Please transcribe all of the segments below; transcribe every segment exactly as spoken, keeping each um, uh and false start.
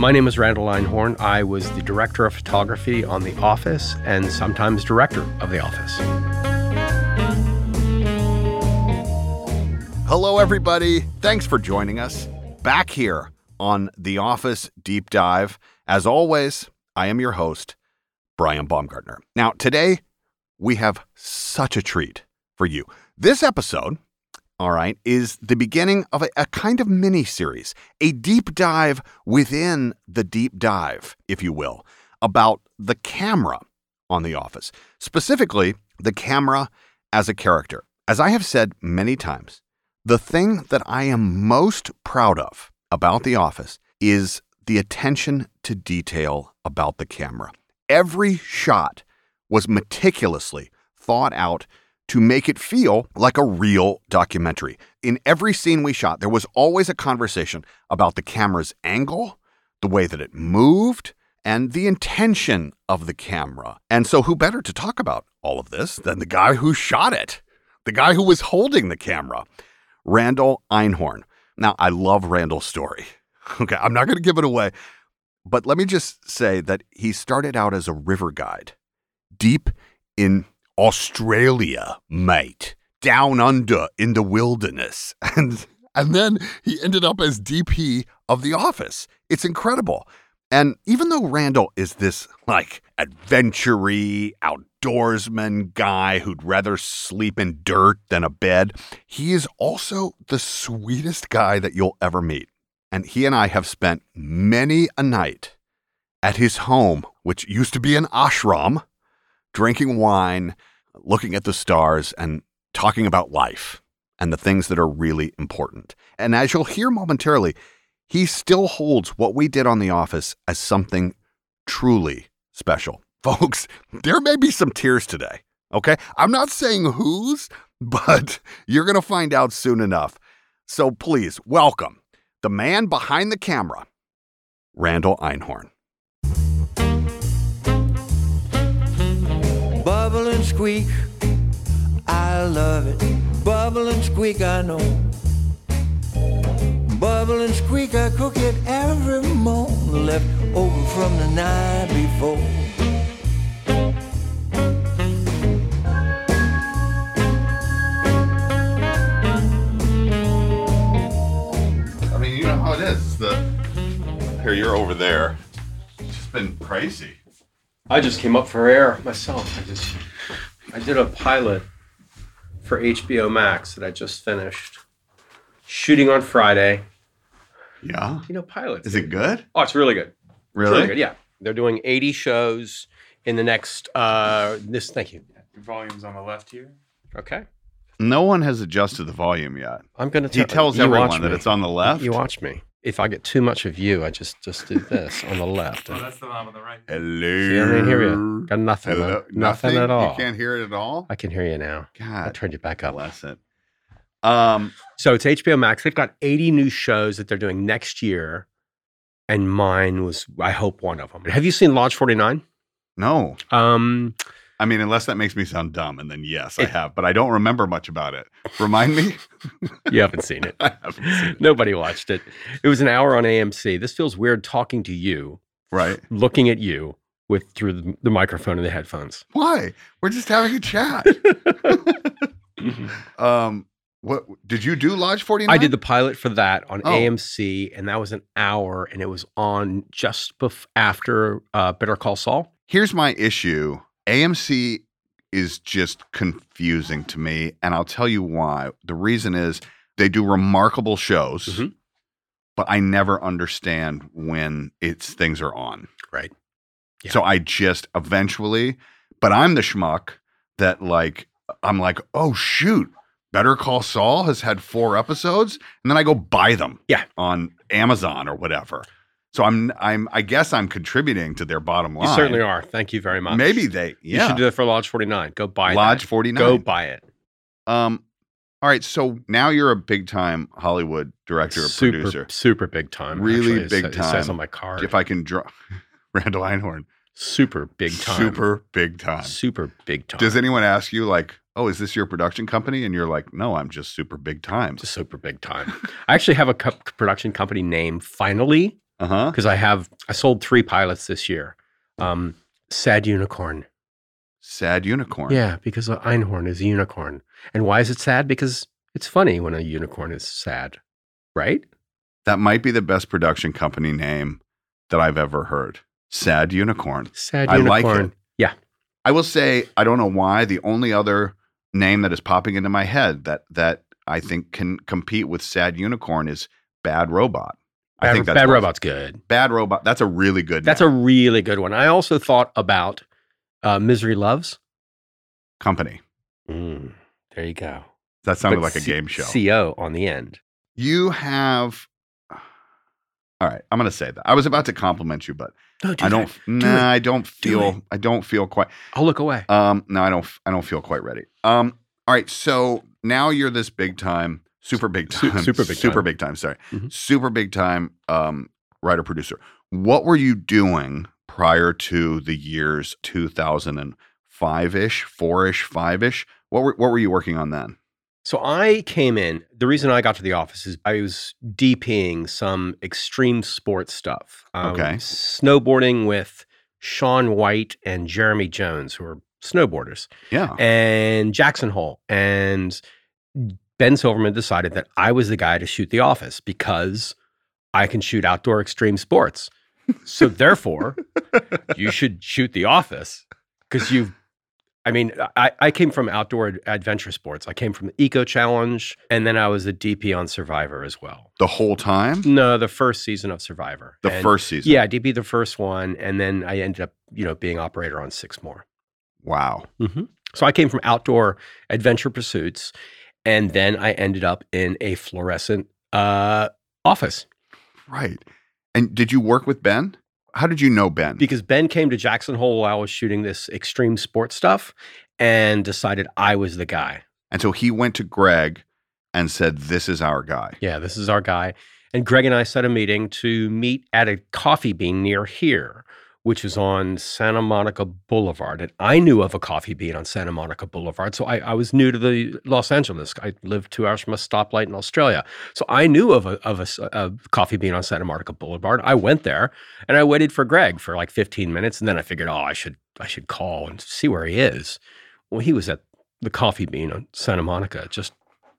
My name is Randall Einhorn. I was the director of photography on The Office and sometimes director of The Office. Hello, everybody. Thanks for joining us. Back here on The Office Deep Dive. As always, I am your host, Brian Baumgartner. Now, today, we have such a treat for you. This episode, all right, is the beginning of a, a kind of mini-series, a deep dive within the deep dive, if you will, about the camera on The Office, specifically the camera as a character. As I have said many times, the thing that I am most proud of about The Office is the attention to detail about the camera. Every shot was meticulously thought out to make it feel like a real documentary. In every scene we shot, there was always a conversation about the camera's angle, the way that it moved, and the intention of the camera. And so who better to talk about all of this than the guy who shot it, the guy who was holding the camera, Randall Einhorn. Now, I love Randall's story. Okay, I'm not going to give it away, but let me just say that he started out as a river guide deep in Australia, mate, down under in the wilderness. And and then he ended up as D P of The Office. It's incredible. And even though Randall is this like adventure-y, outdoorsman guy who'd rather sleep in dirt than a bed, he is also the sweetest guy that you'll ever meet. And he and I have spent many a night at his home, which used to be an ashram, drinking wine, looking at the stars, and talking about life and the things that are really important. And as you'll hear momentarily, he still holds what we did on The Office as something truly special. Folks, there may be some tears today, okay? I'm not saying whose, but you're going to find out soon enough. So please, welcome the man behind the camera, Randall Einhorn. Bubble and squeak, I love it. Bubble and squeak, I know. Bubble and squeak, I cook it every morning, left over from the night before. I mean, you know how it is. It's the here, you're over there. It's just been crazy. I just came up for air myself. I just, I did a pilot for H B O Max that I just finished shooting on Friday. Yeah. You know, pilots. Is it good? Oh, it's really good. Really? It's really good, yeah. They're doing eighty shows in the next, uh, this, thank you. Your volume's on the left here. Okay. No one has adjusted the volume yet. I'm going to He tells everyone that it's on the left. You watch me. If I get too much of you, I just, just do this on the left. Oh, that's the knob on the right. Hello. See, I didn't hear you. Got nothing. Hello. Nothing, nothing at all. You can't hear it at all? I can hear you now. God. I turned you back up. Bless it. Um, So it's H B O Max. They've got eighty new shows that they're doing next year. And mine was, I hope, one of them. Have you seen Lodge forty-nine? no. Um, I mean, unless that makes me sound dumb, and then yes, I It- have, but I don't remember much about it. Remind me? you haven't seen it. I haven't seen it. Nobody watched it. It was an hour on A M C. This feels weird talking to you, Right. looking at you with through the, the microphone and the headphones. Why? We're just having a chat. um, what did you do Lodge forty-nine? I did the pilot for that on Oh. A M C, and that was an hour, and it was on just bef- after uh, Better Call Saul. Here's my issue. A M C is just confusing to me, and I'll tell you why. The reason is they do remarkable shows, Mhm. but I never understand when it's things are on. Right. Yeah. So I just eventually, but I'm the schmuck that like, I'm like, oh shoot, Better Call Saul has had four episodes, and then I go buy them Yeah. on Amazon or whatever. So I'm, I'm, I guess I'm contributing to their bottom line. You certainly are. Thank you very much. Maybe they, You yeah. should do that for Lodge forty-nine. Go buy Lodge that. forty-nine. Go buy it. Um, all right. So now you're a big time Hollywood director, super, producer. super big time. Really actually. big it, sa- It says time. on my card. If I can draw, Randall Einhorn. Super big time. Super big time. Super big time. Does anyone ask you like, oh, is this your production company? And you're like, no, I'm just super big time. Just super big time. I actually have a co- production company named Finally. Uh-huh. because I have I sold three pilots this year. Um, Sad Unicorn. Sad Unicorn. Yeah, because an Einhorn is a unicorn. And why is it sad? Because it's funny when a unicorn is sad, right? That might be the best production company name that I've ever heard. Sad Unicorn. Sad I Unicorn. like it. Yeah. I will say, I don't know why, the only other name that is popping into my head that that I think can compete with Sad Unicorn is Bad Robot. I Bad, think that's Bad one- Robot's good. Bad Robot. That's a really good That's name. a really good one. I also thought about uh, Misery Loves. company. Mm, there you go. That sounded But like a C- game show. C O on the end. You have. All right, I'm going to say that. I was about to compliment you, but No, do I don't. that. Nah, it. I don't Do feel. it. I don't feel quite. I'll look away. Um, no, I don't. I don't feel quite ready. Um, all right. So now you're this big time, super big Su- time, super big super time. big time. Sorry, Mhm. super big time. Um, writer producer. What were you doing prior to the years two thousand five ish, four ish, five ish? What were What were you working on then? So I came in. The reason I got to the office is I was DPing some extreme sports stuff. Um, Okay. Snowboarding with Sean White and Jeremy Jones, who are snowboarders, Yeah. and Jackson Hole. And Ben Silverman decided that I was the guy to shoot the office because I can shoot outdoor extreme sports. So therefore, you should shoot the office because you've I mean, I, I came from outdoor ad- adventure sports. I came from the Eco Challenge, and then I was a D P on Survivor as well. The whole time. No, the first season of Survivor. The And- first season. Yeah, D P the first one, and then I ended up, you know, being operator on six more. Wow. Mm-hmm. So I came from outdoor adventure pursuits, and then I ended up in a fluorescent uh, office Right. And did you work with Ben? How did you know Ben? because Ben came to Jackson Hole while I was shooting this extreme sports stuff and decided I was the guy. And so he went to Greg and said, "This is our guy." Yeah, this is our guy. And Greg and I set a meeting to meet at a coffee bean near here, which is on Santa Monica Boulevard. And I knew of a coffee bean on Santa Monica Boulevard. So I, I was new to the Los Angeles. I lived two hours from a stoplight in Australia. So I knew of a, of a, s- a coffee bean on Santa Monica Boulevard. I went there and I waited for Greg for like fifteen minutes. And then I figured, oh, I should, I should call and see where he is. Well, he was at the coffee bean on Santa Monica, just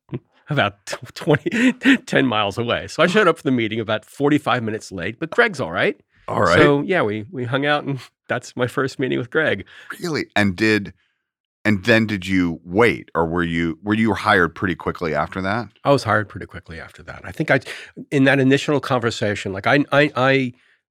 about twenty, ten miles away. So I showed up for the meeting about forty-five minutes late, but Greg's all right. All right. So yeah, we we hung out, and that's my first meeting with Greg. Really? And did and then did you wait, or were you were you hired pretty quickly after that? I was hired pretty quickly after that. I think I, in that initial conversation, like I I I,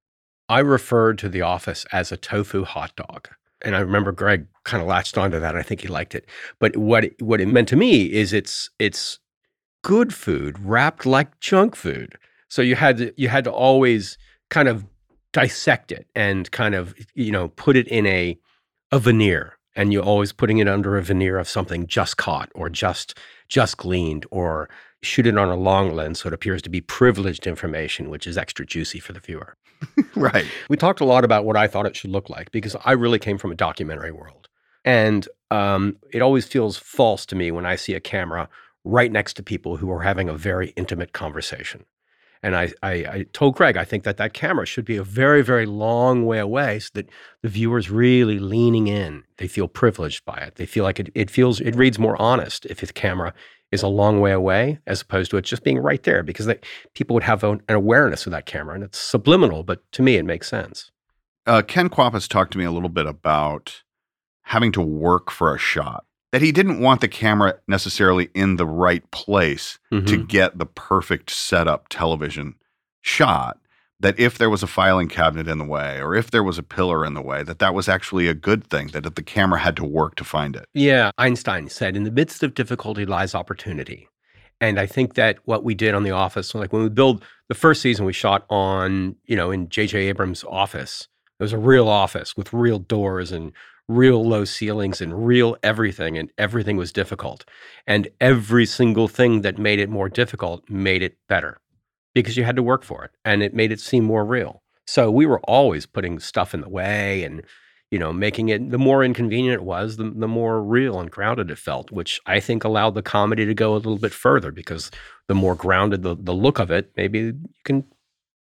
I referred to the office as a tofu hot dog, and I remember Greg kind of latched onto that. I think he liked it. But what it, what it meant to me is it's it's good food wrapped like junk food. So you had to, you had to always kind of dissect it and kind of, you know, put it in a a veneer, and you're always putting it under a veneer of something just caught or just just gleaned, or shoot it on a long lens so it appears to be privileged information, which is extra juicy for the viewer. Right. We talked a lot about what I thought it should look like because I really came from a documentary world. And um, it always feels false to me when I see a camera right next to people who are having a very intimate conversation. And I, I, I told Greg, I think that that camera should be a very, very long way away so that the viewer's really leaning in. They feel privileged by it. They feel like it, it feels, it reads more honest if the camera is a long way away as opposed to it just being right there, because they, people would have an awareness of that camera, and it's subliminal, but to me, it makes sense. Uh, Ken Kwapis talked to me a little bit about having to work for a shot. That he didn't want the camera necessarily in the right place to Mhm. get the perfect setup television shot. That if there was a filing cabinet in the way, or if there was a pillar in the way, that that was actually a good thing, that if the camera had to work to find it. Yeah, Einstein said, in the midst of difficulty lies opportunity. And I think that what we did on The Office, like when we build the first season, we shot on, you know, in J J Abrams' office. It was a real office with real doors and real low ceilings and real everything, and everything was difficult. And every single thing that made it more difficult made it better because you had to work for it, and it made it seem more real. So we were always putting stuff in the way and, you know, making it, the more inconvenient it was, the, the more real and grounded it felt, which I think allowed the comedy to go a little bit further, because the more grounded the, the look of it, maybe you can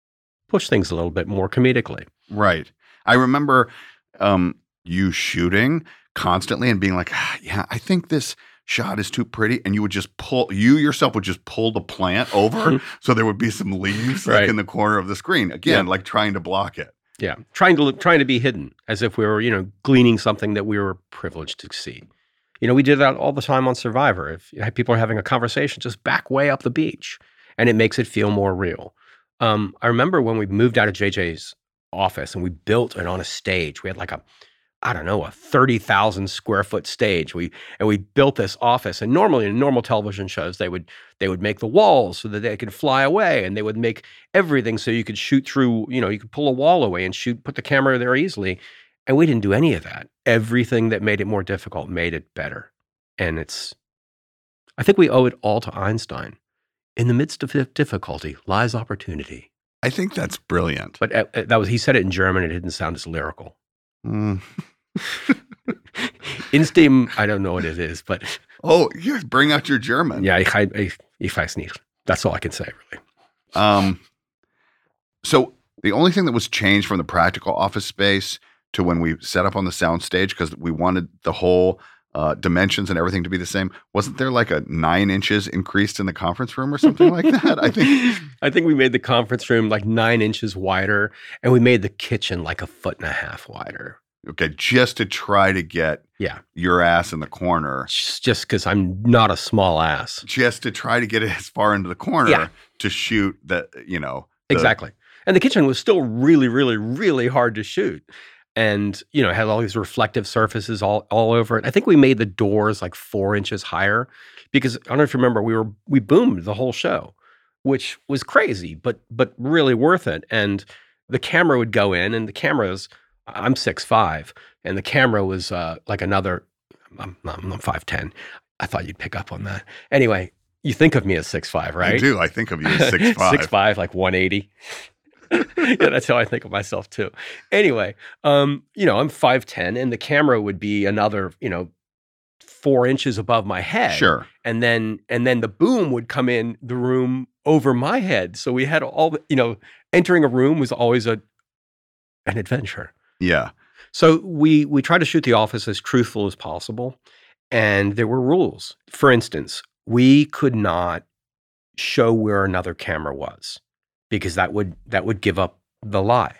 push things a little bit more comedically. Right. I remember um, you shooting constantly and being like, ah, yeah, I think this shot is too pretty. And you would just pull, you yourself would just pull the plant over so there would be some leaves like Right. in the corner of the screen. Again, Yeah. like trying to block it. Yeah, trying to look, trying to be hidden, as if we were, you know, gleaning something that we were privileged to see. You know, we did that all the time on Survivor. If people are having a conversation, just back way up the beach, and it makes it feel more real. Um, I remember when we moved out of J J's office and we built it on a stage. We had like a, I don't know, a thirty thousand square foot stage. We and we built this office. And normally in normal television shows, they would they would make the walls so that they could fly away, and they would make everything so you could shoot through, you know, you could pull a wall away and shoot, put the camera there easily. And we didn't do any of that. Everything that made it more difficult made it better. And it's, I think we owe it all to Einstein. In the midst of difficulty lies opportunity. I think that's brilliant. But uh, that was, he said it in German. It didn't sound as lyrical. Mm. Instem, I don't know what it is, but Oh, you bring out your German. yeah, ich, ich, ich weiß nicht. That's all I can say, really. Um, so the only thing that was changed from the practical office space to when we set up on the soundstage, because we wanted the whole uh, dimensions and everything to be the same, wasn't there like a nine inches increased in the conference room or something like that? I think. I think we made the conference room like nine inches wider, and we made the kitchen like a foot and a half wider. Okay, just to try to get Yeah, your ass in the corner, just because I'm not a small ass. just to try to get it as far into the corner Yeah. to shoot that, you know. the- Exactly. And the kitchen was still really, really, really hard to shoot. And, you know, it had all these reflective surfaces all, all over it. I think we made the doors like four inches higher because I don't know if you remember, we were we boomed the whole show, which was crazy, but but really worth it. And the camera would go in, and the cameras, I'm six five, and the camera was uh, like another, I'm, I'm five ten. I thought you'd pick up on that. Anyway, you think of me as six five, right? I do. I think of you as six five. six five, like one eighty. Yeah, that's how I think of myself too. Anyway, um, you know, I'm five ten, and the camera would be another, you know, four inches above my head. Sure. And then and then the boom would come in the room over my head. So we had all the, you know, entering a room was always a an adventure. Yeah. So we we tried to shoot the office as truthful as possible, and there were rules. For instance, we could not show where another camera was because that would that would give up the lie.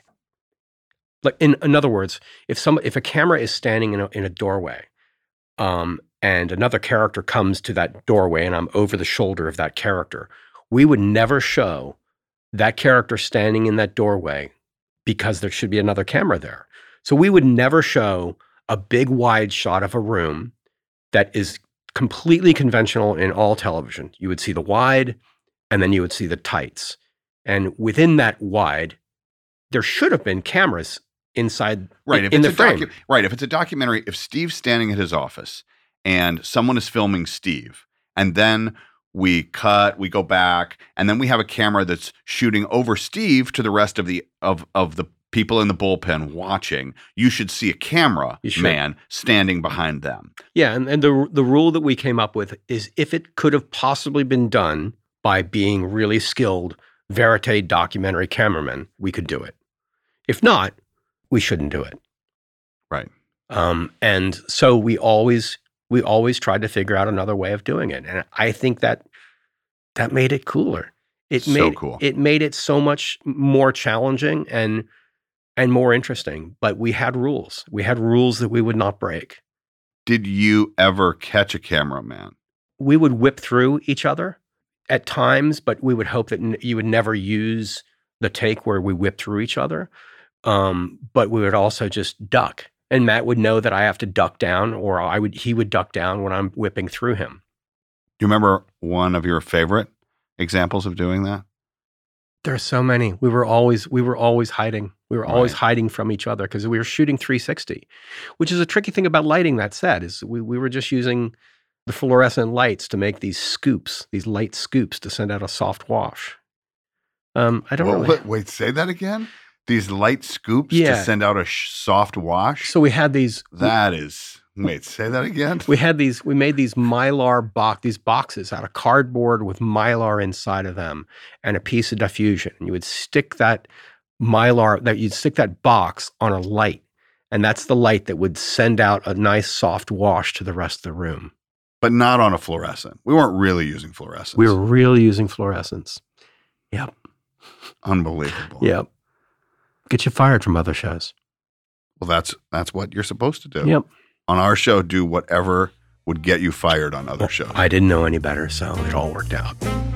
Like in, in other words, if some if a camera is standing in a, in a doorway, um, and another character comes to that doorway, and I'm over the shoulder of that character, we would never show that character standing in that doorway because there should be another camera there. So we would never show a big wide shot of a room that is completely conventional in all television. You would see the wide, and then you would see the tights. And within that wide, there should have been cameras inside Right. If in it's the a frame. docu- right. If it's a documentary, if Steve's standing at his office and someone is filming Steve, and then we cut, we go back, and then we have a camera that's shooting over Steve to the rest of the of of the people in the bullpen watching, you should see a camera You should. man standing behind them. Yeah, and, and the the rule that we came up with is if it could have possibly been done by being really skilled verite documentary cameramen, we could do it. If not, we shouldn't do it. Right. Um, and so we always we always tried to figure out another way of doing it, and I think that that made it cooler. It So made cool. it made it so much more challenging and and more interesting. But we had rules. We had rules that we would not break. Did you ever catch a cameraman? We would whip through each other at times, but we would hope that n- you would never use the take where we whip through each other. Um, but we would also just duck, and Matt would know that I have to duck down, or I would he would duck down when I'm whipping through him. Do you remember one of your favorite examples of doing that? There are so many. We were always we were always hiding. We were always Right. hiding from each other because we were shooting three sixty, which is a tricky thing about lighting. That said, is we we were just using the fluorescent lights to make these scoops, these light scoops to send out a soft wash. Um, I don't Wha- really. wait, wait, say that again? These light scoops Yeah. to send out a sh- soft wash? So we had these. That is, wait, say that again? We had these. We made these mylar box, these boxes out of cardboard with mylar inside of them, and a piece of diffusion. And you would stick that Mylar, that you'd stick that box on a light, and that's the light that would send out a nice soft wash to the rest of the room. But not on a fluorescent. We weren't really using fluorescents. We were really using fluorescents. Yep. Unbelievable. Yep. Get you fired from other shows. Well, that's that's what you're supposed to do. Yep. On our show, do whatever would get you fired on other Well, shows. I didn't know any better, so it all worked out.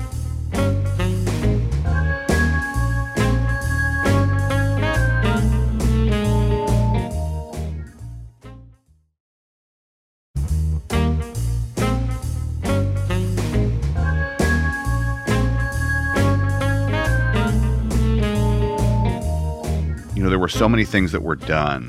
You know, there were so many things that were done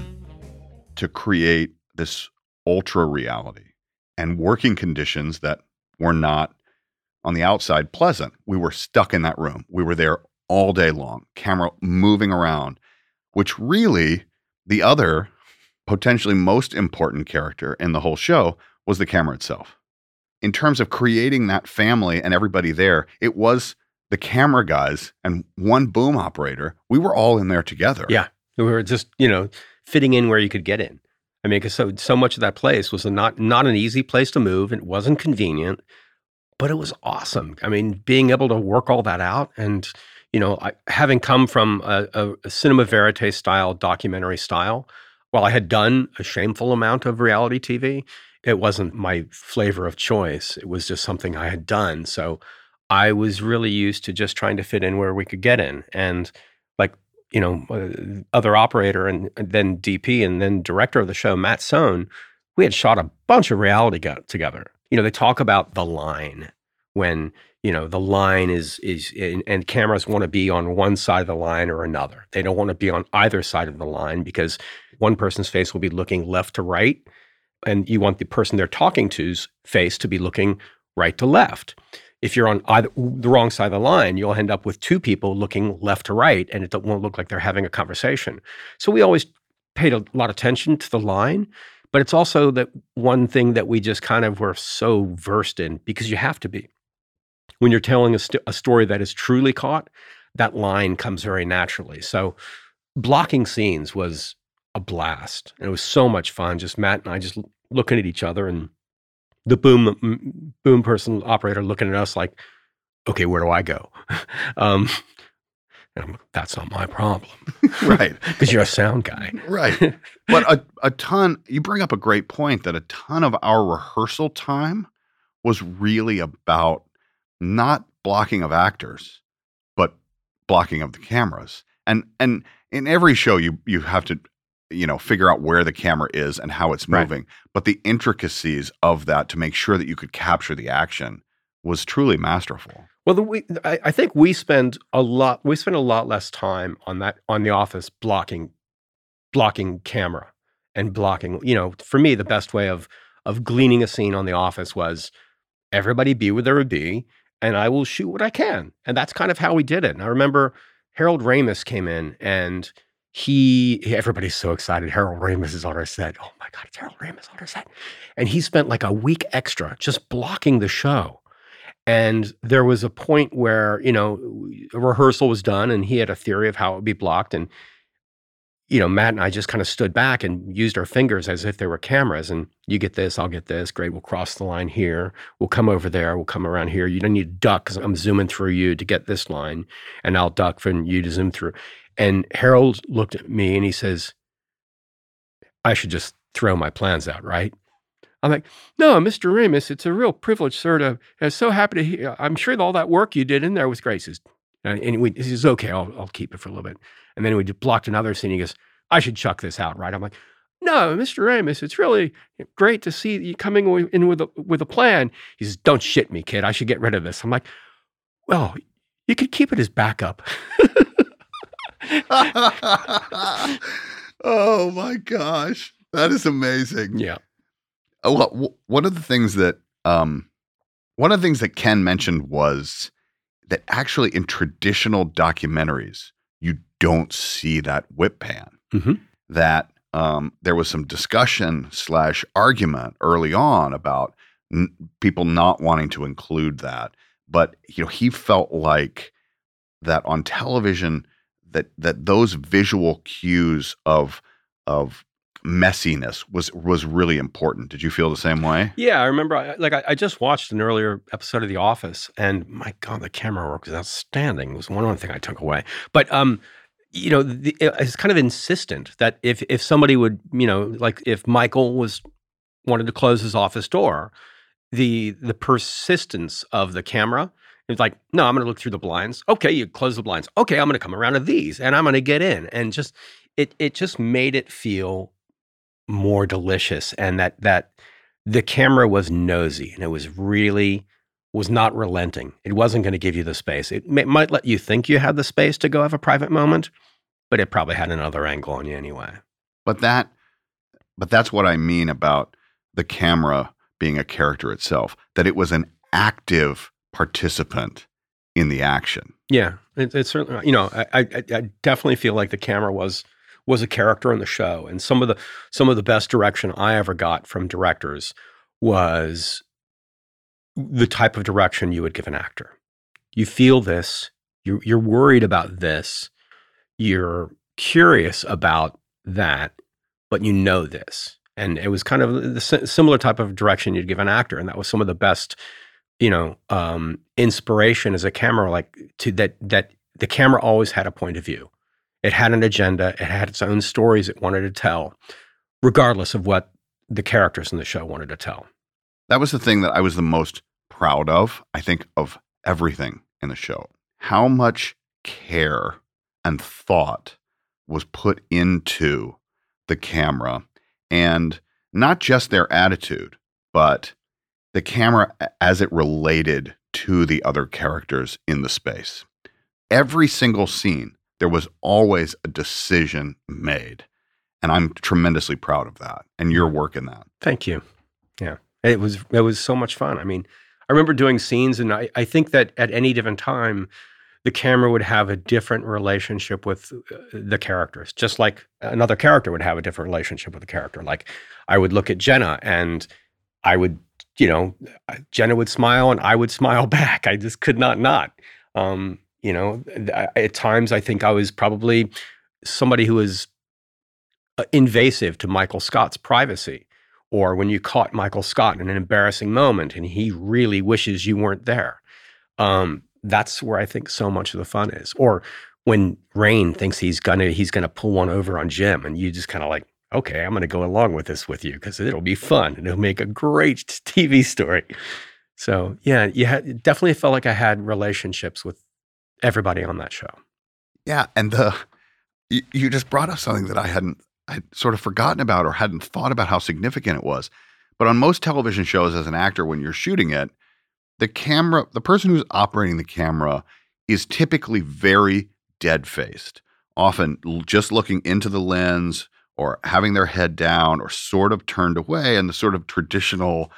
to create this ultra reality and working conditions that were not on the outside pleasant. We were stuck in that room. We were there all day long, camera moving around, which really the other potentially most important character in the whole show was the camera itself. In terms of creating that family and everybody there, it was the camera guys and one boom operator. We were all in there together. Yeah. We were just, you know, fitting in where you could get in. I mean, because so, so much of that place was a not, not an easy place to move. It wasn't convenient, but it was awesome. I mean, being able to work all that out and, you know, I, having come from a, a, a cinema verite style, documentary style, while I had done a shameful amount of reality T V, it wasn't my flavor of choice. It was just something I had done. So I was really used to just trying to fit in where we could get in. And like, you know, uh, other operator and, and then D P and then director of the show, Matt Sohn, we had shot a bunch of reality got together. You know, they talk about the line when, you know, the line is, is and, and cameras want to be on one side of the line or another. They don't want to be on either side of the line because one person's face will be looking left to right, and you want the person they're talking to's face to be looking right to left. If you're on either the wrong side of the line, you'll end up with two people looking left to right, and it won't look like they're having a conversation. So we always paid a lot of attention to the line, but it's also that one thing that we just kind of were so versed in, because you have to be. When you're telling a, st- a story that is truly caught, that line comes very naturally. So blocking scenes was a blast. And it was so much fun, just Matt and I just looking at each other and the boom boom person operator looking at us like, okay, where do I go? um, and I'm like, that's not my problem. Right. Because you're a sound guy. Right. But a, a ton, you bring up a great point that a ton of our rehearsal time was really about not blocking of actors, but blocking of the cameras. And and in every show, you you have to, you know, figure out where the camera is and how it's moving. Right. But the intricacies of that to make sure that you could capture the action was truly masterful. Well, the, we, I, I think we spend a lot. We spend a lot less time on that on The Office blocking, blocking camera and blocking. You know, for me, the best way of of gleaning a scene on The Office was everybody be where there would be, and I will shoot what I can. And that's kind of how we did it. And I remember Harold Ramis came in and. He, everybody's so excited. Harold Ramis is on our set. Oh my God, it's Harold Ramis on our set. And he spent like a week extra just blocking the show. And there was a point where, you know, a rehearsal was done and he had a theory of how it would be blocked. And, you know, Matt and I just kind of stood back and used our fingers as if they were cameras. And you get this, I'll get this. Great, we'll cross the line here. We'll come over there. We'll come around here. You don't need to duck because I'm zooming through you to get this line. And I'll duck for you to zoom through. And Harold looked at me and he says, I should just throw my plans out, right? I'm like, no, Mister Ramis, it's a real privilege, sir, to, I'm so happy to hear, I'm sure all that work you did in there was great. He says, and we, he says, okay, I'll, I'll keep it for a little bit. And then we blocked another scene. He goes, I should chuck this out, right? I'm like, no, Mister Ramis, it's really great to see you coming in with a, with a plan. He says, don't shit me, kid. I should get rid of this. I'm like, well, you could keep it as backup. Oh my gosh, that is amazing. Yeah. Well, one of the things that um, one of the things that Ken mentioned was that actually in traditional documentaries, you don't see that whip pan. Mm-hmm. That um, there was some discussion slash argument early on about n- people not wanting to include that, but you know he felt like that on television. that that those visual cues of of messiness was was really important. Did you feel the same way? Yeah, I remember. I, like I, I just watched an earlier episode of The Office, and my God, the camera work was outstanding. It was one other thing I took away. But um, you know, the, it's kind of insistent that if if somebody would, you know, like if Michael was wanted to close his office door, the the persistence of the camera. It's like, no, I'm going to look through the blinds. Okay, you close the blinds. Okay, I'm going to come around to these, and I'm going to get in, and just it it just made it feel more delicious, and that that the camera was nosy, and it was really was not relenting. It wasn't going to give you the space. It may, might let you think you had the space to go have a private moment, but it probably had another angle on you anyway. But that, but that's what I mean about the camera being a character itself. That it was an active participant in the action. Yeah, it, it's certainly. You know, I, I I definitely feel like the camera was. was a character in the show. And some of the some of the best direction I ever got from directors was the type of direction you would give an actor. You feel this, you're, you're worried about this, you're curious about that, but you know this. And it was kind of the similar type of direction you'd give an actor. And that was some of the best, you know, um, inspiration as a camera, like to that, that the camera always had a point of view. It had an agenda. It had its own stories it wanted to tell, regardless of what the characters in the show wanted to tell. That was the thing that I was the most proud of, I think, of everything in the show. How much care and thought was put into the camera, and not just their attitude, but the camera as it related to the other characters in the space. Every single scene, there was always a decision made. And I'm tremendously proud of that and your work in that. Thank you. Yeah. It was it was so much fun. I mean, I remember doing scenes, and I, I think that at any given time, the camera would have a different relationship with the characters, just like another character would have a different relationship with the character. Like I would look at Jenna and I would, you know, Jenna would smile and I would smile back. I just could not not. Um, You know, at times I think I was probably somebody who was invasive to Michael Scott's privacy, or when you caught Michael Scott in an embarrassing moment and he really wishes you weren't there. Um, that's where I think so much of the fun is. Or when Rain thinks he's gonna he's gonna pull one over on Jim, and you just kind of like, okay, I'm gonna go along with this with you because it'll be fun and it'll make a great T V story. So yeah, you had, definitely felt like I had relationships with everybody on that show. Yeah, and the you, you just brought up something that I hadn't I'd sort of forgotten about or hadn't thought about how significant it was. But on most television shows, as an actor, when you're shooting it, the camera, the person who's operating the camera is typically very dead-faced, often just looking into the lens or having their head down or sort of turned away, and the sort of traditional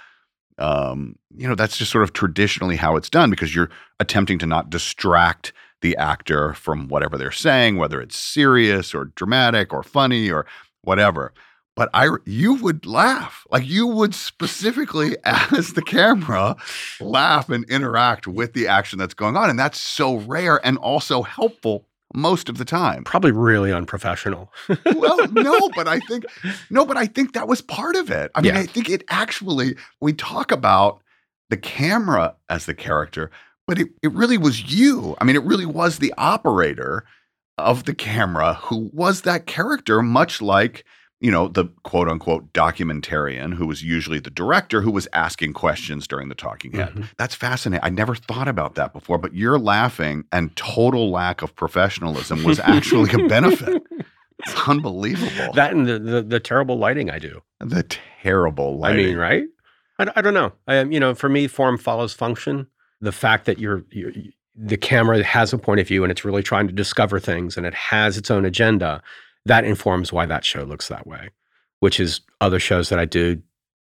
Um, you know, that's just sort of traditionally how it's done, because you're attempting to not distract the actor from whatever they're saying, whether it's serious or dramatic or funny or whatever. But I, you would laugh, like you would specifically, as the camera, laugh and interact with the action that's going on. And that's so rare and also helpful most of the time. Probably really unprofessional. Well, no, but I think, no, but I think that was part of it. I mean, Yeah. I think it actually, we talk about the camera as the character, but it, it really was you. I mean, it really was the operator of the camera who was that character, much like, you know, the quote unquote documentarian who was usually the director who was asking questions during the talking head. Mhm. That's fascinating. I never thought about that before, but your laughing and total lack of professionalism was actually a benefit. It's unbelievable. That and the, the the terrible lighting I do. the terrible lighting. I mean, right? I, I don't know. I, you know, for me, form follows function. The fact that you're, you're the camera has a point of view and it's really trying to discover things and it has its own agenda, that informs why that show looks that way, which is other shows that I do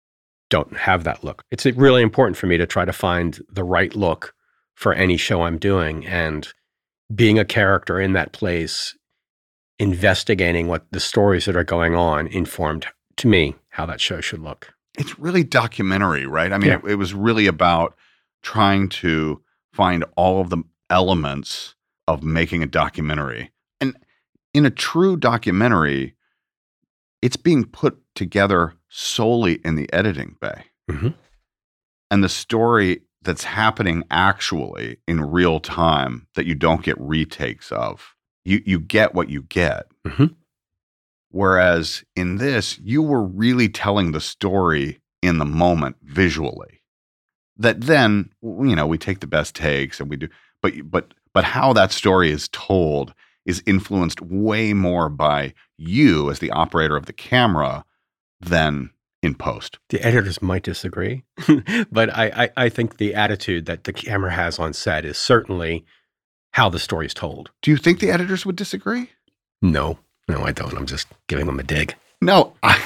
don't have that look. It's really important for me to try to find the right look for any show I'm doing, and being a character in that place, investigating what the stories that are going on informed, to me, how that show should look. It's really documentary, right? I mean, Yeah. it, it was really about trying to find all of the elements of making a documentary. And in a true documentary, it's being put together solely in the editing bay. Mm-hmm. And the story that's happening actually in real time that you don't get retakes of, you you get what you get. Mm-hmm. Whereas in this, you were really telling the story in the moment visually. That then, you know, we take the best takes and we do, but but but how that story is told is influenced way more by you as the operator of the camera than in post. The editors might disagree, but I, I, I think the attitude that the camera has on set is certainly how the story is told. Do you think the editors would disagree? No, no, I don't. I'm just giving them a dig. No. I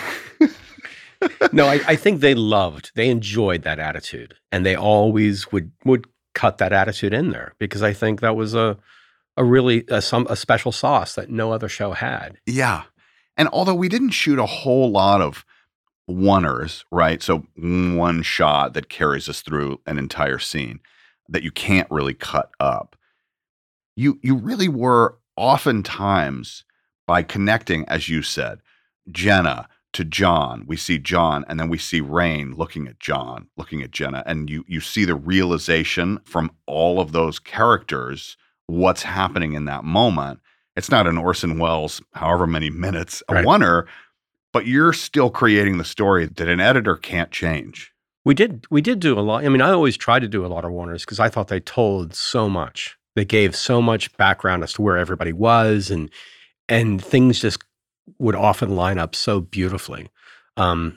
no, I, I think they loved, they enjoyed that attitude, and they always would would cut that attitude in there because I think that was a a really a, some a special sauce that no other show had. Yeah, and although we didn't shoot a whole lot of oneers, right? So one shot that carries us through an entire scene that you can't really cut up. You you really were oftentimes by connecting, as you said, Jenna to John. We see John, and then we see Rain looking at John, looking at Jenna, and you you see the realization from all of those characters what's happening in that moment. It's not an Orson Welles, however many minutes, a Right. oneer, but you're still creating the story that an editor can't change. We did we did do a lot. I mean, I always tried to do a lot of Warners because I thought they told so much. They gave so much background as to where everybody was, and and things just would often line up so beautifully. Um,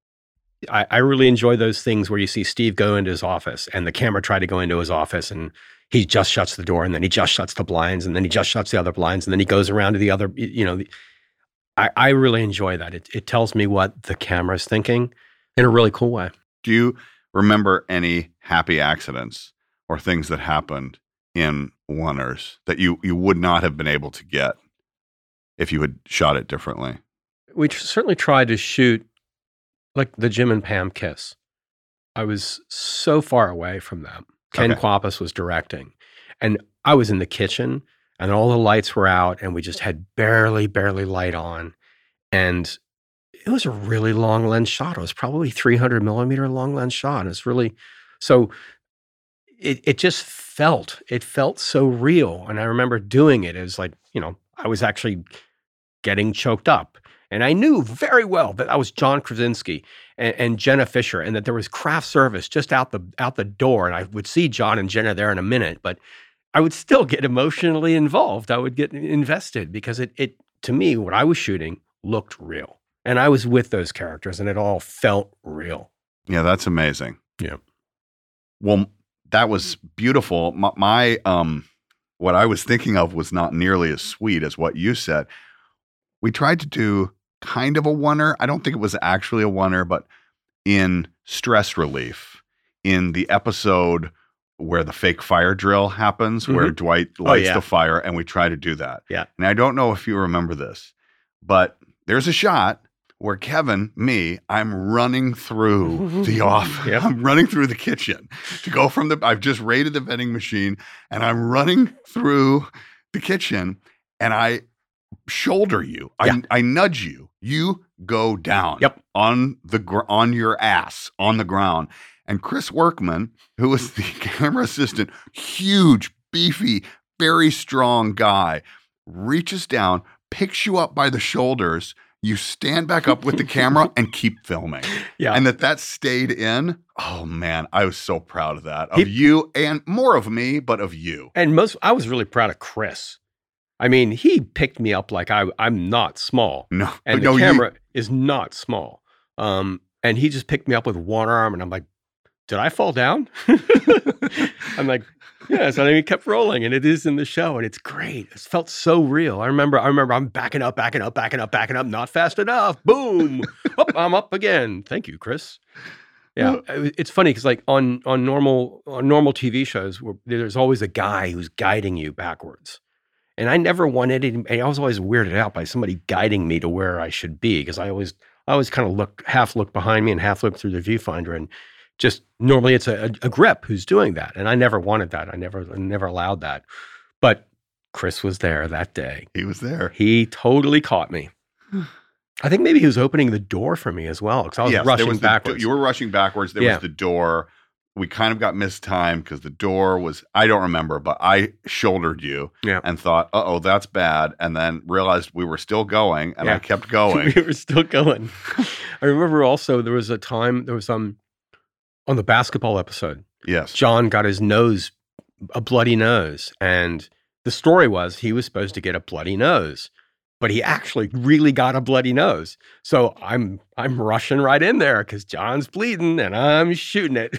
I, I really enjoy those things where you see Steve go into his office and the camera try to go into his office and he just shuts the door and then he just shuts the blinds and then he just shuts the other blinds and then he goes around to the other, you know, the, I, I really enjoy that. It, it tells me what the camera's thinking in a really cool way. Do you remember any happy accidents or things that happened in oneers that you you would not have been able to get if you had shot it differently? We tr- certainly tried to shoot like the Jim and Pam kiss. I was so far away from them. Ken Okay. Quapis was directing, and I was in the kitchen, and all the lights were out, and we just had barely, barely light on, and it was a really long lens shot. It was probably three hundred millimeter long lens shot. It's really so. It it just felt it felt so real, and I remember doing it as like you know I was actually getting choked up. And I knew very well that I was John Krasinski and, and Jenna Fisher, and that there was craft service just out the out the door. And I would see John and Jenna there in a minute, but I would still get emotionally involved. I would get invested because it it to me, what I was shooting looked real, and I was with those characters, and it all felt real. Yeah, that's amazing. Yeah. Well, that was beautiful. My, my um, what I was thinking of was not nearly as sweet as what you said. We tried to do kind of a oneer. I don't think it was actually a oneer, but in Stress Relief, in the episode where the fake fire drill happens, where Mhm. Dwight lights yeah. the fire, and we try to do that. Yeah. And I don't know if you remember this, but there's a shot where Kevin, me, I'm running through the off. Yep. I'm running through the kitchen to go from the, I've just raided the vending machine, and I'm running through the kitchen, and I shoulder you. Yeah. I, I nudge you. You go down Yep. on the gr- on your ass on the ground. And Chris Workman, who was the camera assistant, huge, beefy, very strong guy, reaches down, picks you up by the shoulders. You stand back up with the camera and keep filming. Yeah. And that that stayed in. Oh man, I was so proud of that. Of He- you and more of me, but of you. And most, I was really proud of Chris. I mean, he picked me up like I, I'm not small. No, And the no, you- camera is not small. Um, and he just picked me up with one arm, and I'm like, did I fall down? I'm like, yes. And he kept rolling, and it is in the show, and it's great. It felt so real. I remember, I remember I'm backing up, backing up, backing up, backing up, not fast enough. Boom. Up, I'm up again. Thank you, Chris. Yeah, it- it's funny because like on on normal on normal T V shows, where there's always a guy who's guiding you backwards. And I never wanted it. I was always weirded out by somebody guiding me to where I should be because I always, I always kind of look, half look behind me and half look through the viewfinder, and just normally it's a, a grip who's doing that, and I never wanted that. I never, I never allowed that. But Chris was there that day. He was there. He totally caught me. I think maybe he was opening the door for me as well because I was Yes, there rushing was the- backwards. you were rushing backwards. There Yeah. was the door. We kind of got mistimed because the door was, I don't remember, but I shouldered you Yeah. and thought, uh-oh, that's bad. And then realized we were still going and Yeah. I kept going. We were still going. I remember also there was a time, there was um on the basketball episode, Yes. John got his nose, a bloody nose. And the story was he was supposed to get a bloody nose, but he actually really got a bloody nose. So I'm I'm rushing right in there because John's bleeding and I'm shooting it.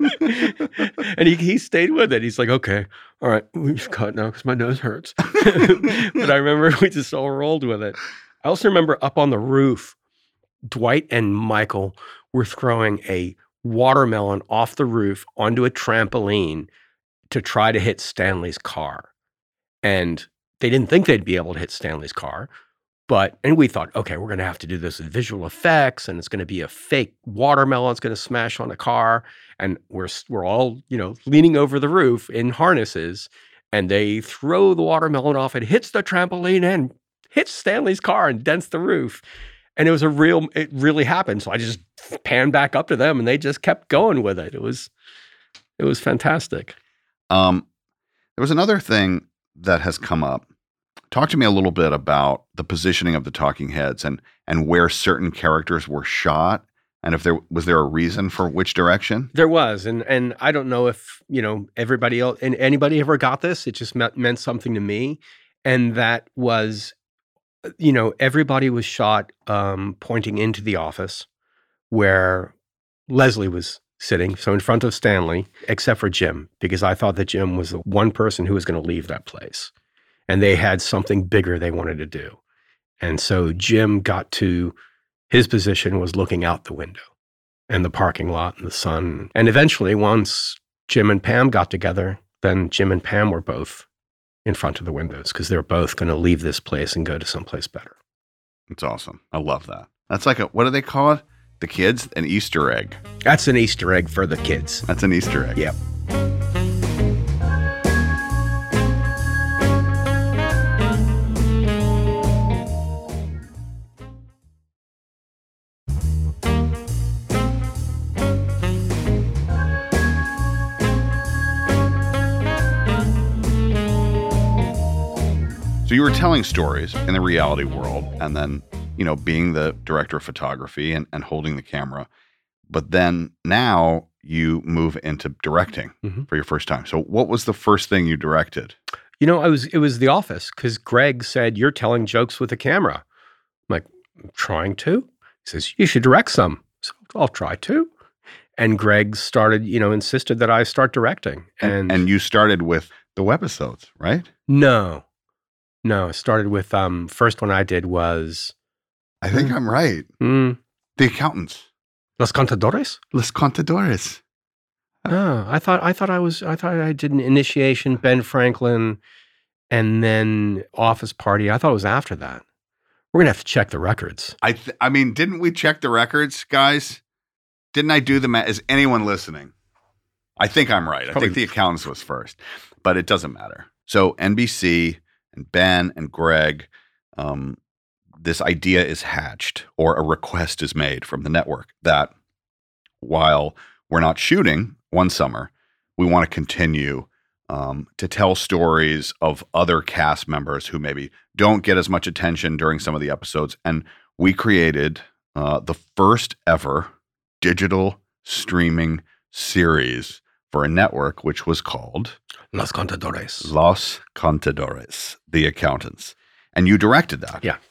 And he, he stayed with it. He's like, okay, all right, we just cut now because my nose hurts. But I remember we just all rolled with it. I also remember up on the roof, Dwight and Michael were throwing a watermelon off the roof onto a trampoline to try to hit Stanley's car. And they didn't think they'd be able to hit Stanley's car. But, and we thought, okay, we're going to have to do this with visual effects and it's going to be a fake watermelon. It's going to smash on a car. And we're, we're all, you know, leaning over the roof in harnesses and they throw the watermelon off. It hits the trampoline and hits Stanley's car and dents the roof. And it was a real, it really happened. So I just panned back up to them and they just kept going with it. It was, it was fantastic. Um, there was another thing that has come up. Talk to me a little bit about the positioning of the talking heads and and where certain characters were shot, and if there was there a reason for which direction? There was, and and I don't know if you know everybody else and anybody ever got this. It just meant, meant something to me, and that was, you know, everybody was shot um, pointing into the office where Leslie was sitting, so in front of Stanley, except for Jim, because I thought that Jim was the one person who was going to leave that place. And they had something bigger they wanted to do. And so Jim got to, his position was looking out the window and the parking lot and the sun. And eventually, once Jim and Pam got together, then Jim and Pam were both in front of the windows because they're both going to leave this place and go to someplace better. It's awesome. I love that. That's like a, what do they call it? The kids? An Easter egg. That's an Easter egg for the kids. That's an Easter egg. Yep. So you were telling stories in the reality world and then, you know, being the director of photography and, and holding the camera. But then now you move into directing Mhm. for your first time. So what was the first thing you directed? You know, I was it was The Office because Greg said, you're telling jokes with a camera. I'm like, I'm trying to? He says, you should direct some. So I'll try to. And Greg started, you know, insisted that I start directing. And, And, and you started with the webisodes, right? no, no, it started with, um, first one I did was I think I'm right. mm, The Accountants. Los Contadores. Los Contadores. Oh, I thought I thought I was I thought I did an Initiation, Ben Franklin, and then Office Party. I thought it was after that. We're gonna have to check the records. I th- I mean, didn't we check the records, guys? Didn't I do the math? Is anyone listening? I think I'm right. I Probably- think The Accountants was first, but it doesn't matter. So N B C and Ben and Greg, um, this idea is hatched or a request is made from the network that while we're not shooting one summer, we want to continue um, to tell stories of other cast members who maybe don't get as much attention during some of the episodes. And we created uh, the first ever digital streaming series for a network, which was called Los Contadores. Los Contadores, The Accountants. And you directed that. Yeah.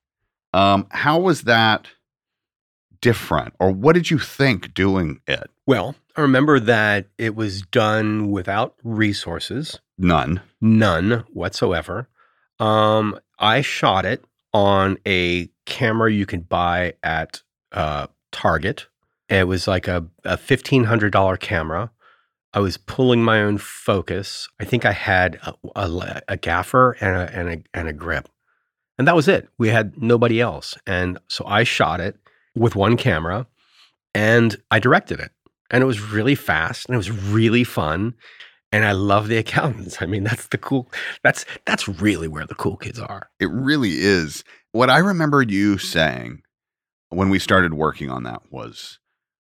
Um, how was that different? Or what did you think doing it? Well, I remember that it was done without resources, None. none whatsoever. Um, I shot it on a camera you could buy at uh, Target. It was like a, a fifteen hundred dollars camera. I was pulling my own focus. I think I had a, a, a gaffer and a, and a and a grip. And that was it. We had nobody else. And so I shot it with one camera and I directed it. And it was really fast and it was really fun. And I love the accountants. I mean, that's the cool, that's, that's really where the cool kids are. It really is. What I remember you saying when we started working on that was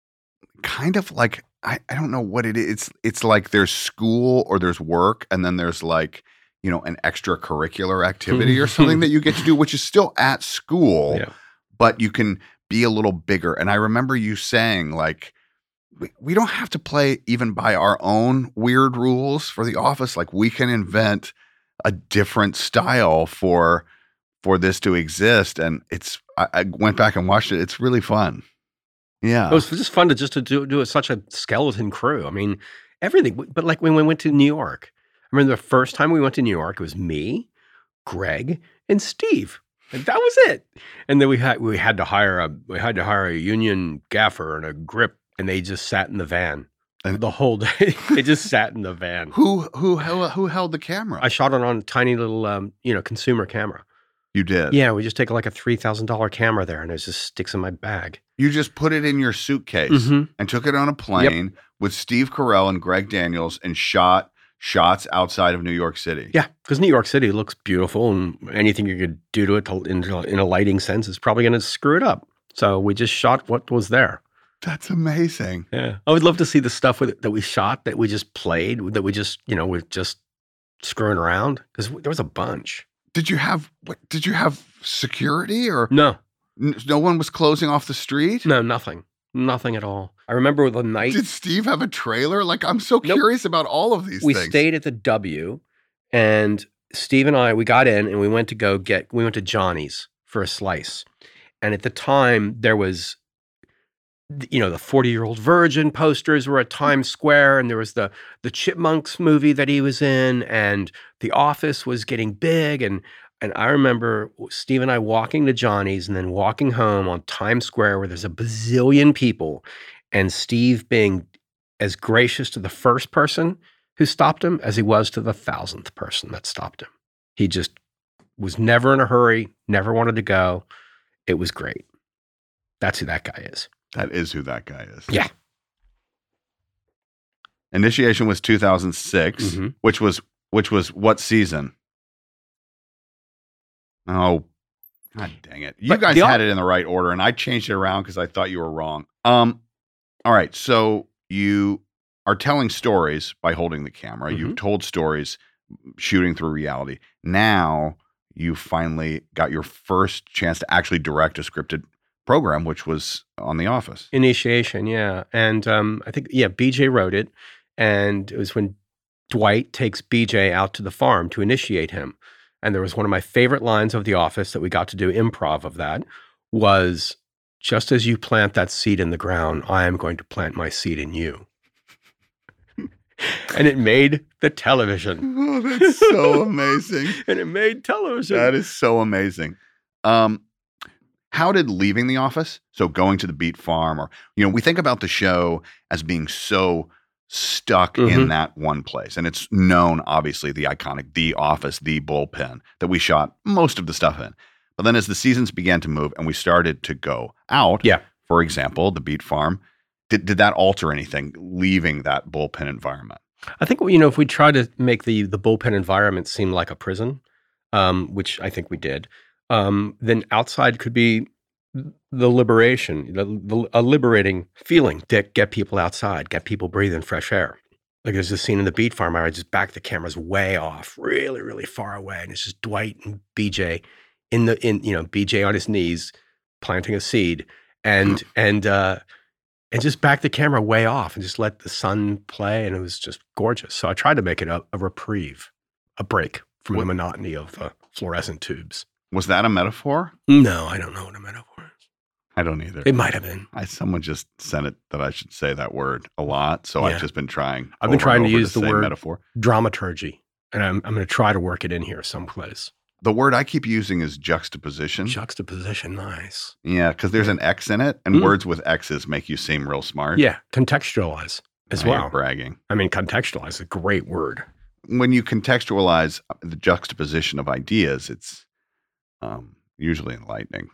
kind of like, I, I don't know what it is. It's, it's like there's school or there's work, and then there's like, you know, an extracurricular activity or something that you get to do, which is still at school, Yeah. but you can be a little bigger. And I remember you saying like, we, we don't have to play even by our own weird rules for The Office. Like we can invent a different style for, for this to exist. And it's, I, I went back and watched it. It's really fun. Yeah. It was just fun to just to do, do it such a skeleton crew. I mean, everything. But like when we went to New York, I remember the first time we went to New York, it was me, Greg, and Steve. And that was it. And then we had we had to hire a we had to hire a union gaffer and a grip, and they just sat in the van And- the whole day. They just sat in the van. Who, who, who, who held the camera? I shot it on a tiny little um, you know, consumer camera. you did. Yeah, we just take like a three thousand dollar camera there, and it just sticks in my bag. You just put it in your suitcase Mhm. and took it on a plane with Steve Carell and Greg Daniels and shot shots outside of New York City. Yeah, because New York City looks beautiful, and anything you could do to it to, in, in a lighting sense is probably going to screw it up. So we just shot what was there. That's amazing. Yeah, I would love to see the stuff with, that we shot that we just played, that we just, you know, we're just screwing around, because there was a bunch. Did you have what, did you have security or No, n- no one was closing off the street? no, nothing, nothing at all. I remember the night Did Steve have a trailer? Like I'm so Nope. curious about all of these we things. stayed at the W, and Steve and I, we got in and we went to go get, we went to Johnny's for a slice. And at the time there was, you know, the forty year old virgin posters were at Times Square, and there was the, the Chipmunks movie that he was in, and The Office was getting big. And, and I remember Steve and I walking to Johnny's and then walking home on Times Square where there's a bazillion people, and Steve being as gracious to the first person who stopped him as he was to the thousandth person that stopped him. He just was never in a hurry, never wanted to go. It was great. That's who that guy is. That is who that guy is. Yeah. Initiation was two thousand six, Mhm. which was which was what season? Oh, God dang it. You But guys the had au- it in the right order, and I changed it around because I thought you were wrong. Um, all right. So you are telling stories by holding the camera. You've told stories shooting through reality. Now you finally got your first chance to actually direct a scripted program, which was on The Office. Initiation, yeah. And um, I think, yeah, B J wrote it. And it was when Dwight takes B J out to the farm to initiate him. And there was one of my favorite lines of The Office that we got to do improv of that was, just as you plant that seed in the ground, I am going to plant my seed in you. And it made the television. Oh, that's so amazing. And it made television. That is so amazing. Um, how did leaving The Office, so going to the Beat Farm, or, you know, we think about the show as being so stuck in Mhm. that one place. And it's known, obviously, the iconic The Office, the bullpen that we shot most of the stuff in. But then as the seasons began to move and we started to go out, Yeah. for example, the Beat Farm, did, did that alter anything, leaving that bullpen environment? I think, you know, if we try to make the the bullpen environment seem like a prison, um, which I think we did, um, then outside could be the liberation, the, the, a liberating feeling to get people outside, get people breathing fresh air. Like there's this scene in the Beat Farm where I just back the cameras way off, really, really far away, and it's just Dwight and B J in the in you know B J on his knees planting a seed, and and uh, and just back the camera way off and just let the sun play, and it was just gorgeous. So I tried to make it a, a reprieve, a break from What- the monotony of the fluorescent tubes. Was that a metaphor? No, I don't know what a metaphor is. I don't either. It might have been. I, someone just sent it that I should say that word a lot, so Yeah. I've just been trying. I've been over trying and to over use the say word- metaphor. Dramaturgy, and I'm I'm going to try to work it in here someplace. The word I keep using is juxtaposition. Juxtaposition, nice. yeah, because there's an X in it, and Mm. words with X's make you seem real smart. Yeah, contextualize as Now you're well. bragging. I mean, contextualize is a great word. When you contextualize the juxtaposition of ideas, it's um, usually enlightening.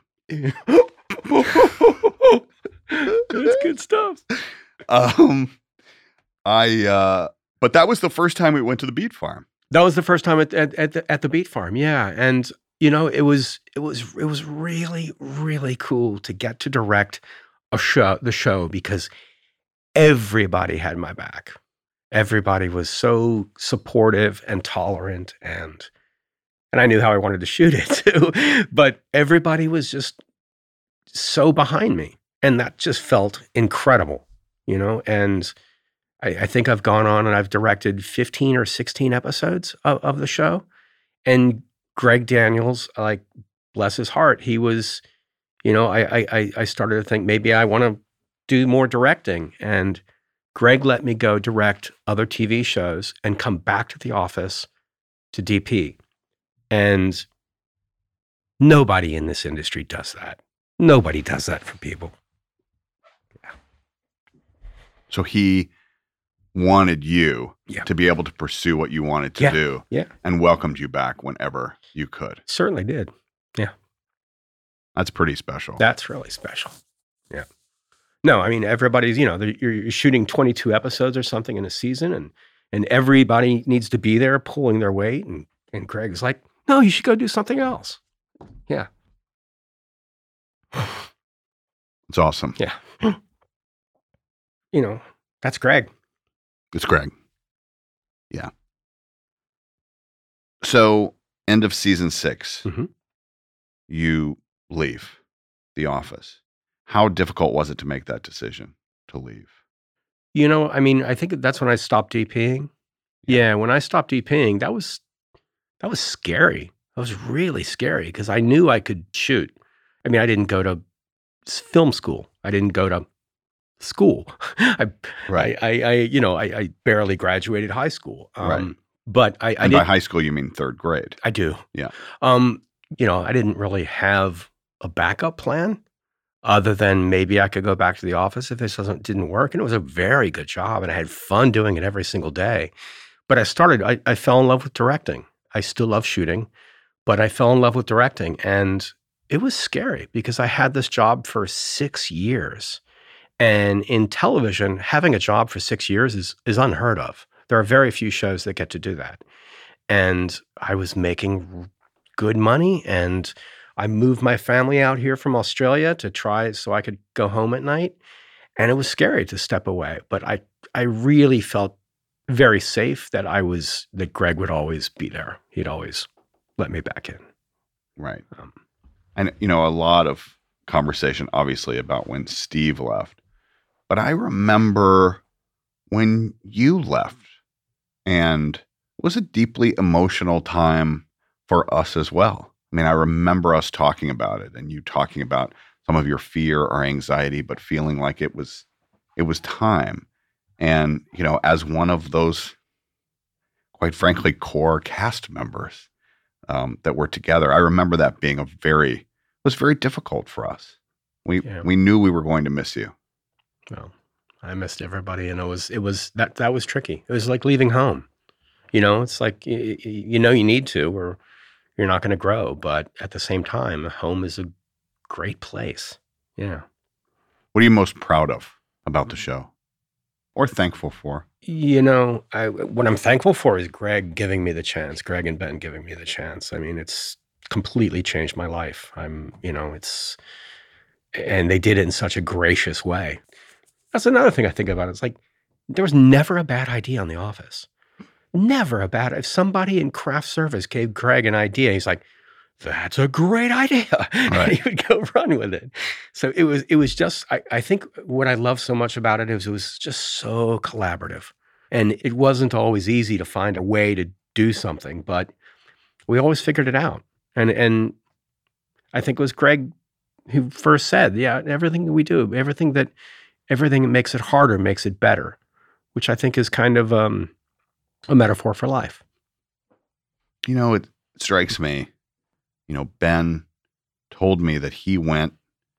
That's good stuff. Um, I uh, But that was the first time we went to the Beet Farm. That was the first time at at, at the at the Beet Farm, yeah. And you know, it was it was it was really really cool to get to direct a show, the show, because everybody had my back. Everybody was so supportive and tolerant, and and I knew how I wanted to shoot it too. But everybody was just so behind me, and that just felt incredible, you know. And I, I think I've gone on and I've directed fifteen or sixteen episodes of, of the show. And Greg Daniels, like, bless his heart, he was, you know, I I I started to think maybe I want to do more directing. And Greg let me go direct other T V shows and come back to the office to D P. And nobody in this industry does that. Nobody does that for people. Yeah. So he wanted you Yeah. to be able to pursue what you wanted to Yeah. do, Yeah. and welcomed you back whenever you could. Certainly did. That's pretty special. That's really special. Yeah. No, I mean, everybody's, you know, they're- you're, you're shooting twenty-two episodes or something in a season, and and everybody needs to be there pulling their weight. And, and Greg's like, no, you should go do something else. Yeah. It's awesome. Yeah. You know, that's Greg. It's Greg. Yeah. So, end of season six, Mhm. you leave the office. How difficult was it to make that decision to leave? You know, I mean, I think that's when I stopped DPing. Yeah, when I stopped DPing, that was that was scary. That was really scary because I knew I could shoot. I mean, I didn't go to s- film school. I didn't go to school. I, Right. I, I, I you know, I, I barely graduated high school. Um, Right. But I, I And by did. high school, you mean third grade. I do. Yeah. Um, you know, I didn't really have a backup plan other than maybe I could go back to the office if this doesn't didn't work. And it was a very good job, and I had fun doing it every single day. But I started. I, I fell in love with directing. I still love shooting, but I fell in love with directing, and it was scary because I had this job for six years. And in television, having a job for six years is is unheard of. There are very few shows that get to do that. And I was making good money, and I moved my family out here from Australia to try so I could go home at night. And it was scary to step away, but I I really felt very safe that I was that Greg would always be there. He'd always let me back in. Right. Um, And, you know, a lot of conversation, obviously, about when Steve left. But I remember when you left, and it was a deeply emotional time for us as well. I mean, I remember us talking about it, and you talking about some of your fear or anxiety, but feeling like it was it was time. And, you know, as one of those, quite frankly, core cast members um, that were together, I remember that being a very, it was very difficult for us. We Yeah. we knew we were going to miss you. well, I missed everybody, and it was it was that that was tricky. It was like leaving home. You know, it's like you, you know you need to, or you're not going to grow. But at the same time, home is a great place. Yeah. What are you most proud of about the show, or thankful for? You know, I, what I'm thankful for is Greg giving me the chance, Greg and Ben giving me the chance. I mean, it's completely changed my life. I'm, you know, it's, and they did it in such a gracious way. That's another thing I think about. It's like, there was never a bad idea on The Office. Never a bad, if somebody in craft service gave Greg an idea, he's like, that's a great idea. And Right. he would go run with it. So it was, it was just, I, I think what I love so much about it is it was just so collaborative. And it wasn't always easy to find a way to do something, but we always figured it out. And, and I think it was Greg who first said, yeah, everything that we do, everything that, everything that makes it harder makes it better, which I think is kind of um, a metaphor for life. You know, it strikes me, you know, Ben told me that he went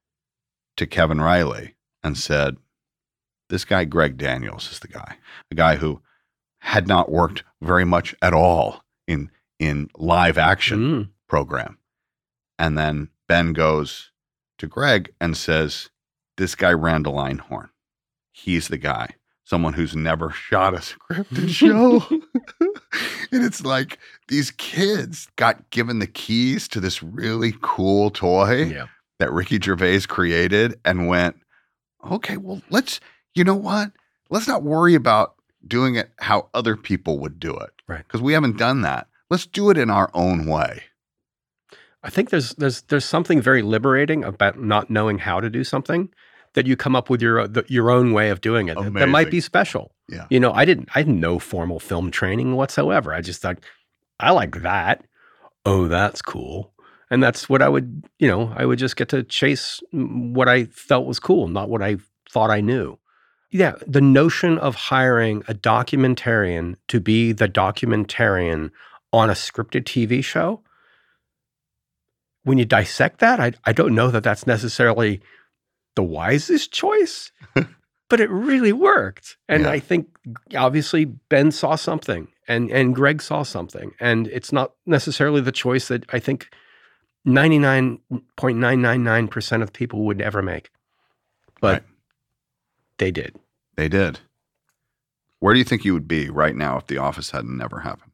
to Kevin Riley and said, this guy, Greg Daniels, is the guy, a guy who had not worked very much at all in, in live action Mm. program. And then Ben goes to Greg and says, this guy, Randall Einhorn, he's the guy. someone who's never shot a scripted show. And it's like these kids got given the keys to this really cool toy Yeah. that Ricky Gervais created and went, okay, well, let's, you know what? Let's not worry about doing it how other people would do it. Right. Because we haven't done that. Let's do it in our own way. I think there's there's there's something very liberating about not knowing how to do something, that you come up with your the, your own way of doing it. That- That might Amazing. be special. Yeah. You know, I didn't I had no formal film training whatsoever. I just thought, I like that. Oh, that's cool. And that's what I would, you know, I would just get to chase mm, what I felt was cool, not what I thought I knew. Yeah, the notion of hiring a documentarian to be the documentarian on a scripted T V show, when you dissect that, I, I don't know that that's necessarily the wisest choice, but it really worked. And Yeah. I think obviously Ben saw something and, and Greg saw something. And it's not necessarily the choice that I think ninety-nine point nine nine nine percent of people would ever make. But Right. they did. They did. Where do you think you would be right now if The Office had never happened?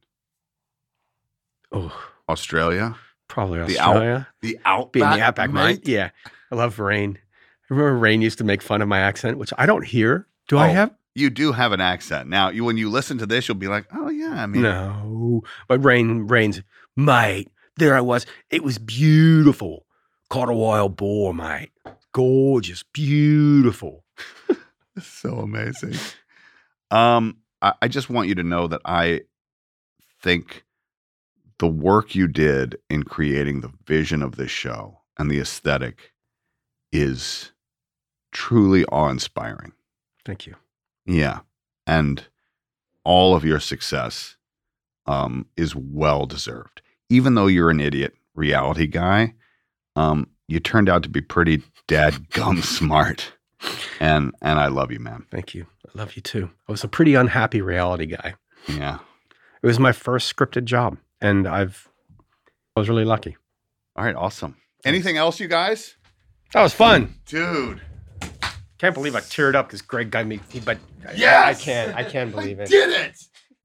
Oh, Australia? probably The out- Australia. The Outback? Being the Outback, mate? mate. Yeah. I love Rain. I remember Rain used to make fun of my accent, which I don't hear. Do I Oh, have? You do have an accent. Now, you, when you listen to this, you'll be like, oh, yeah, I mean, No. But Rain, Rain's, mate, there I was. It was beautiful. Caught a wild boar, mate. Gorgeous. Beautiful. so amazing. Um, I, I just want you to know that I think the work you did in creating the vision of this show and the aesthetic is truly awe-inspiring. Thank you. Yeah. And all of your success um, is well-deserved. Even though you're an idiot reality guy, um, you turned out to be pretty dadgum smart. And and I love you, man. Thank you. I love you too. I was a pretty unhappy reality guy. Yeah. It was my first scripted job, and I've I was really lucky. All right, awesome. Anything else, you guys? That was fun. Dude. Can't believe I teared up because Greg got me. he- But I- Yes! I can. I can believe it. Did it!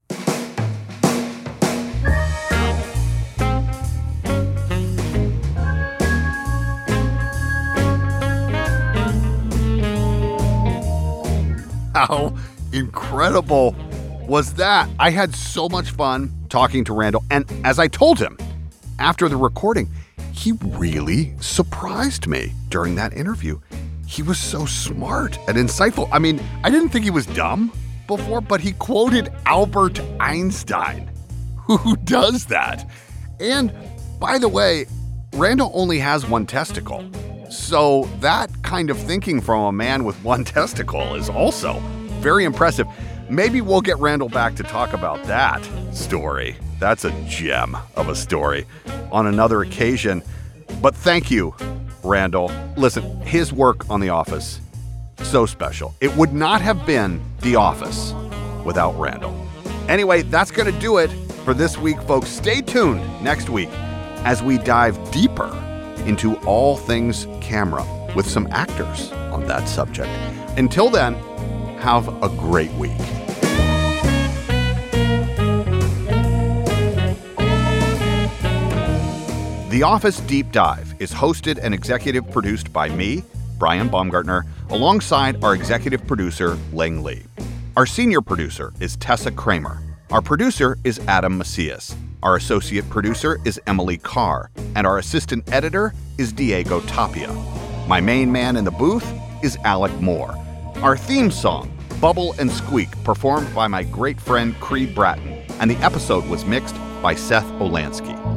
How incredible was that? I had so much fun talking to Randall. And as I told him after the recording, he really surprised me during that interview. He was so smart and insightful. I mean, I didn't think he was dumb before, but he quoted Albert Einstein. Who does that? And by the way, Randall only has one testicle. So that kind of thinking from a man with one testicle is also very impressive. Maybe we'll get Randall back to talk about that story. That's a gem of a story on another occasion. But thank you, Randall. Listen, his work on The Office, so special. It would not have been The Office without Randall. Anyway, that's going to do it for this week, folks. Stay tuned next week as we dive deeper into all things camera with some actors on that subject. Until then, have a great week. The Office Deep Dive is hosted and executive produced by me, Brian Baumgartner, alongside our executive producer, Ling Lee. Our senior producer is Tessa Kramer. Our producer is Adam Macias. Our associate producer is Emily Carr. And our assistant editor is Diego Tapia. My main man in the booth is Alec Moore. Our theme song, Bubble and Squeak, performed by my great friend Creed Bratton. And the episode was mixed by Seth Olansky.